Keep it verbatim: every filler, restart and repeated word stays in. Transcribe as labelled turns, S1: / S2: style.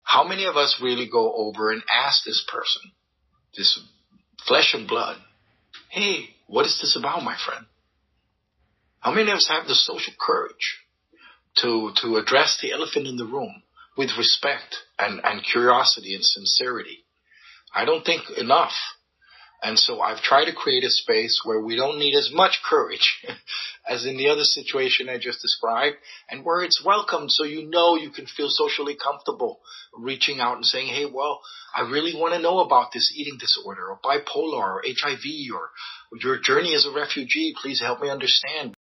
S1: How many of us really go over and ask this person, this flesh and blood, hey, what is this about, my friend? How many of us have the social courage to, to address the elephant in the room with respect and, and curiosity and sincerity? I don't think enough. And so I've tried to create a space where we don't need as much courage as in the other situation I just described, and where it's welcomed, so you know you can feel socially comfortable reaching out and saying, hey, well, I really want to know about this eating disorder or bipolar or H I V or your journey as a refugee. Please help me understand.